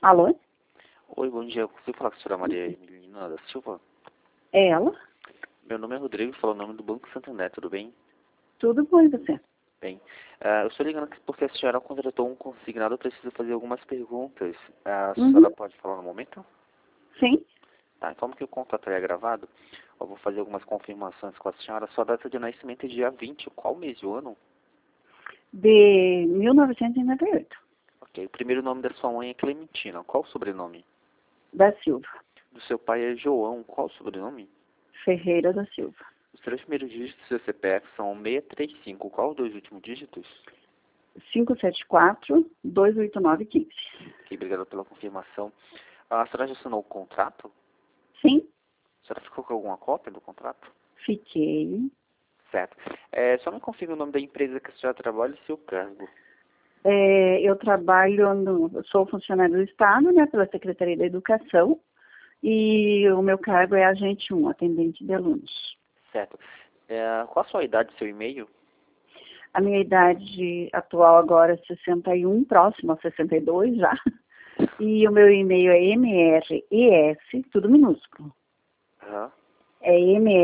Alô? Oi, bom dia. Eu consigo falar com a senhora Maria Emilina da Silva? É ela? Meu nome é Rodrigo, falo o nome do Banco Santander, tudo bem? Tudo bom e você? Bem, eu estou ligando aqui porque a senhora contratou um consignado, eu preciso fazer algumas perguntas. A senhora pode falar no momento? Sim. Tá, como que o contrato é gravado, eu vou fazer algumas confirmações com a senhora. Sua data de nascimento é dia 20, qual mês do ano? De 1998. Ok, o primeiro nome da sua mãe é Clementina, qual o sobrenome? Da Silva. Do seu pai é João, qual o sobrenome? Ferreira da Silva. Os três primeiros dígitos do seu CPF são 635, qual os dois últimos dígitos? 574-289-15. Ok, obrigado pela confirmação. A senhora já assinou o contrato? Sim. A senhora ficou com alguma cópia do contrato? Fiquei. Certo. Só me confirme o nome da empresa que a senhora trabalha e seu cargo. Eu trabalho eu sou funcionário do Estado, né, pela Secretaria da Educação, e o meu cargo é agente 1, atendente de alunos. Certo. Qual a sua idade e seu e-mail? A minha idade atual agora é 61, próximo a 62 já. E o meu e-mail é mres, tudo minúsculo. Aham. É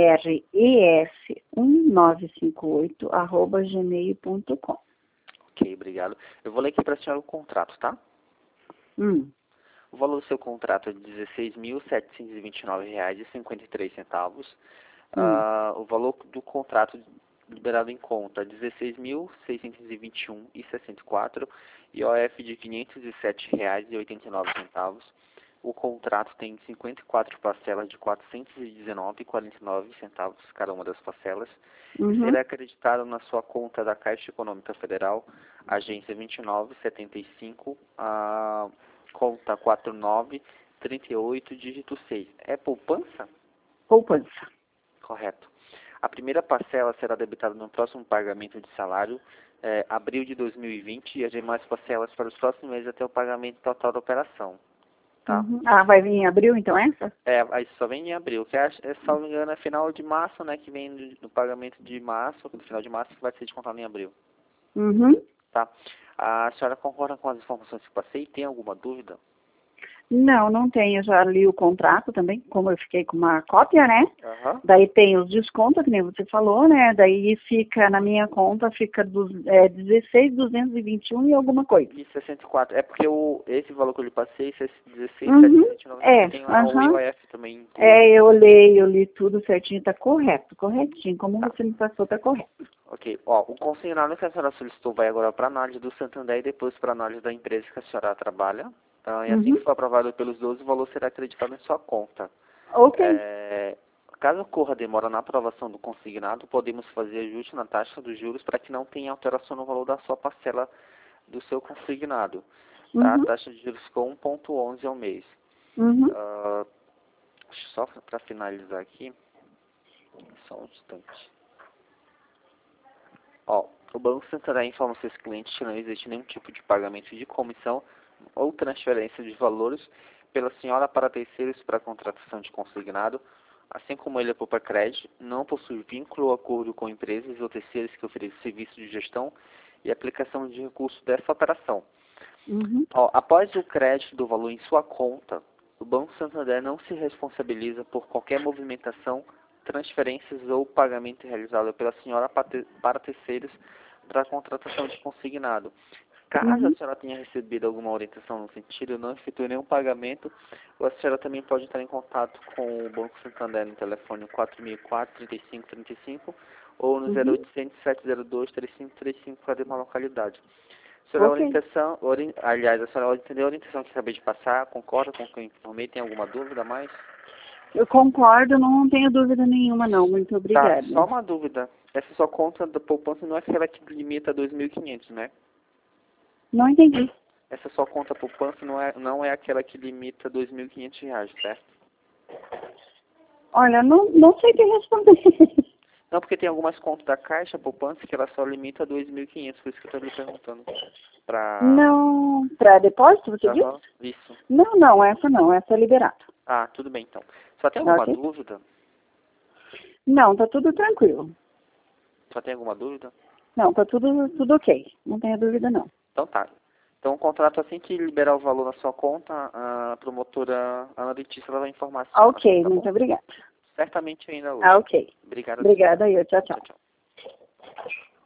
mres1958@gmail.com. Ok, obrigado. Eu vou ler aqui para a senhora o contrato, tá? O valor do seu contrato é de R$ 16.729,53. O valor do contrato liberado em conta é R$ 16.621,64 e OF de R$ 507,89. O contrato tem 54 parcelas de R$ 419,49 cada uma das parcelas. Será acreditado na sua conta da Caixa Econômica Federal, agência 2975, conta 4938, dígito 6. É poupança? Poupança. Correto. A primeira parcela será debitada no próximo pagamento de salário, abril de 2020, e as demais parcelas para os próximos meses até o pagamento total da operação. Tá? Ah, vai vir em abril então essa? Aí só vem em abril, que se não me engano é final de março, né, que vem no pagamento de março, no final de março, que vai ser descontado em abril. Tá? A senhora concorda com as informações que eu passei? Tem alguma dúvida? Não, não tenho. Eu já li o contrato também, como eu fiquei com uma cópia, né? Aham. Daí tem os descontos, que nem você falou, né? Daí fica, na minha conta, fica 16.221 e alguma coisa. E 64. É porque esse valor que eu lhe passei, esse 16.729, tem lá o IOF também. Eu li tudo certinho, tá correto, corretinho. Como você me passou, tá correto. Ok. O consignado que a senhora solicitou vai agora para análise do Santander e depois para análise da empresa que a senhora trabalha. E assim que for aprovado pelos 12, o valor será acreditado em sua conta. Ok. Caso ocorra demora na aprovação do consignado, podemos fazer ajuste na taxa dos juros para que não tenha alteração no valor da sua parcela do seu consignado. Tá? A taxa de juros ficou 1,11 ao mês. Só para finalizar aqui, só um instante. O Banco Santander informa seus clientes que não existe nenhum tipo de pagamento de comissão ou transferência de valores pela senhora para terceiros para contratação de consignado, assim como ele é para crédito, não possui vínculo ou acordo com empresas ou terceiros que oferecem serviço de gestão e aplicação de recursos dessa operação. Após o crédito do valor em sua conta, o Banco Santander não se responsabiliza por qualquer movimentação, transferências ou pagamento realizado pela senhora para terceiros para a contratação de consignado. Caso a senhora tenha recebido alguma orientação no sentido, não efetue nenhum pagamento, a senhora também pode entrar em contato com o Banco Santander no telefone 4004-3535 ou no 0800 702 3535 para uma localidade. A senhora orientação, aliás, a senhora entendeu a orientação que acabei de passar? Concorda com o que eu informei? Tem alguma dúvida a mais? Eu concordo, não tenho dúvida nenhuma não, muito obrigada. Tá, só uma dúvida. Essa sua conta da poupança não é aquela que limita 2.500, né? Não entendi. Essa sua conta poupança não é aquela que limita 2.500 reais, certo? Olha, não sei o que responder. Não, porque tem algumas contas da Caixa poupança que ela só limita 2.500, por isso que eu estou lhe perguntando. Não, para depósito, você disse? Isso. Não, essa é liberada. Tudo bem então. Só tem alguma dúvida? Não, tá tudo tranquilo. Só tem alguma dúvida? Não, tá tudo ok. Não tenho dúvida não. Então tá. Então, o contrato, assim que liberar o valor na sua conta, a promotora Ana Letícia ela vai informar a senhora, Ok, tá muito bom? obrigada. Certamente ainda hoje. Ah, ok. Obrigado. Obrigada, eu. Tchau, tchau. Tchau, tchau.